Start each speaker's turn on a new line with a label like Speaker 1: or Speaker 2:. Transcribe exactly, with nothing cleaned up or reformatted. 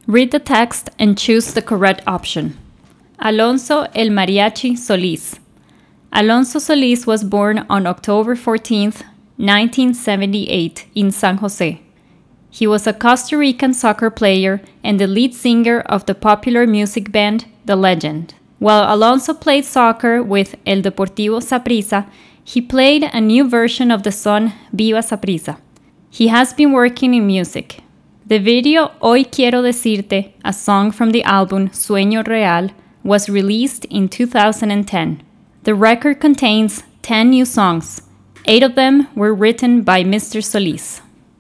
Speaker 1: Read the text and choose the correct option. Alonso El Mariachi Solis. Alonso Solis was born on October fourteenth, nineteen seventy-eight in San Jose. He was a Costa Rican soccer player and the lead singer of the popular music band The Legend. While Alonso played soccer with El Deportivo Saprissa, he played a new version of the song Viva Saprissa. He has been working in music. The video Hoy Quiero Decirte, a song from the album Sueño Real, was released in two thousand ten. The record contains ten new songs. Eight of them were written by Mister Solis.